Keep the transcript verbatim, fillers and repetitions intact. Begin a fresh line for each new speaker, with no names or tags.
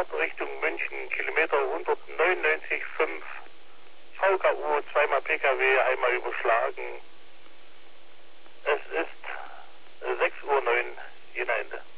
Fahrt Richtung München, Kilometer hundertneunundneunzig Komma fünf, V K U, zweimal P K W, einmal überschlagen. Es ist sechs Uhr neun, Jena Ende.